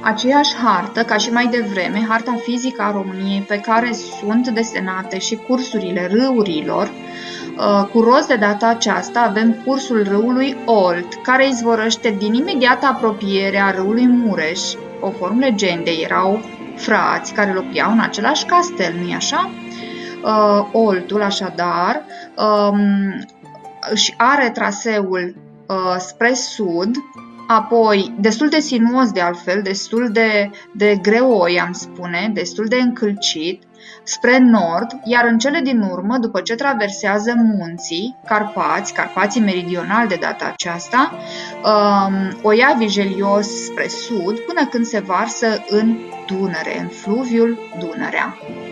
Aceeași hartă, ca și mai devreme, harta fizică a României, pe care sunt desenate și cursurile râurilor. Cu rost de data aceasta avem cursul râului Olt, care izvorăște din imediată apropiere a râului Mureș. Conform legendei, erau frați care locuiau în același castel, nu-i așa? Oltul, așadar, își are traseul spre sud, apoi destul de sinuos de altfel, destul de greoi, am spune, destul de încălcit, spre nord, iar în cele din urmă, după ce traversează munții, Carpații meridionali de data aceasta, o ia vigelios spre sud, până când se varsă în Dunăre, în fluviul Dunărea.